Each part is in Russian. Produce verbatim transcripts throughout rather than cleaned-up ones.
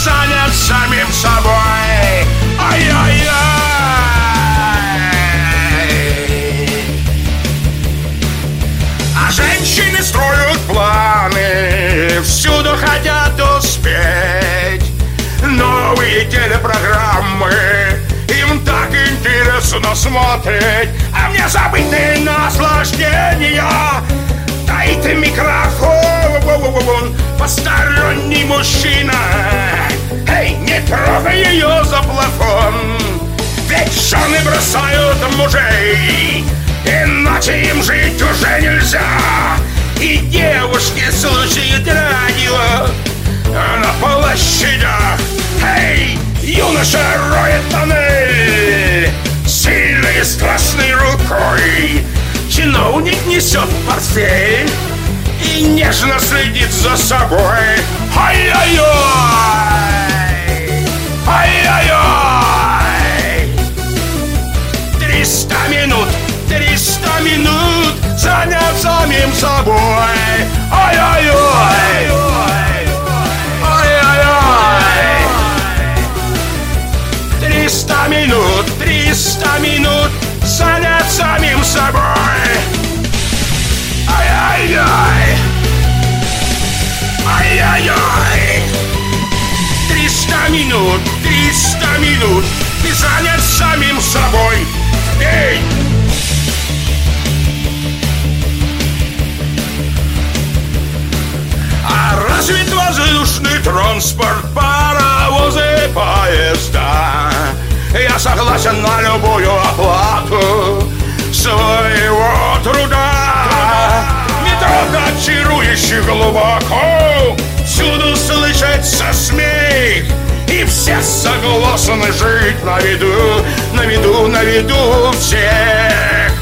занят самим собой. Ай-яй-яй. А женщины строят планы, всюду хотят успеть. Новые телепрограммы им так интересно смотреть. А мне забытые наслаждения таит микрофон посторонний мужчина. Эй, не трогай ее за плафон, ведь жены бросают мужей, иначе им жить уже нельзя. И девушки слушают радио на площадях. Эй, юноша роет тоннель сильной и страстной рукой. Чиновник несет портфель и нежно следит за собой. Ай-яй-яй! Ай-яй-яй! Триста минут, триста минут занят самим собой. Ай-яй-яй! Ай-яй-яй! Триста минут, триста минут занят самим собой. Ай-яй-яй! Ай-яй-яй! Триста минут, триста минут ты занят самим собой. Эй! А развит воздушный транспорт, паровозы, поезда? Я согласен на любую оплату своего труда. Метро чарующе глубоко, всюду слышится смех, и все согласны жить на виду, на виду, на виду всех.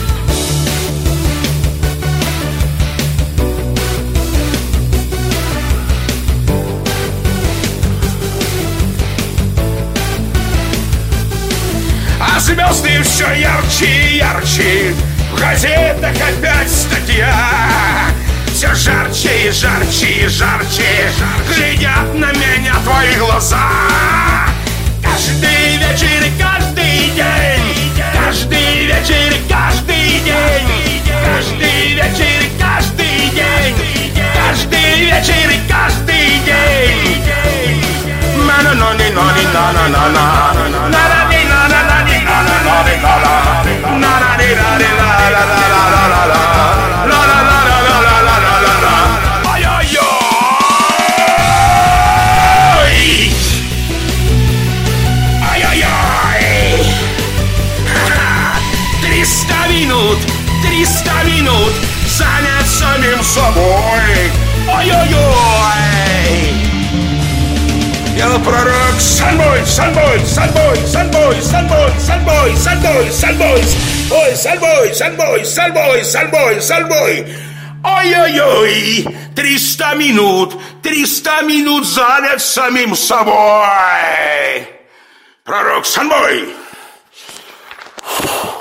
А звезды все ярче и ярче, в газетах опять статья. Все жарче и жарче и жарче глядят на меня твои глаза. Каждый вечер и каждый день, каждый вечер и каждый день, каждый вечер и каждый день, каждый вечер и каждый день. Триста минут, триста минут занят самим собой. Ой-ой-ой! Я пророк Sunboy, Sunboy, Sunboy, Sunboy, Sunboy, Sunboy, Sunboy, Sunboy, ой, Sunboy, Sunboy, Sunboy, Sunboy, Sunboy. Ой-ой-ой, триста минут, триста минут занят самим собой. Пророк Sunboy.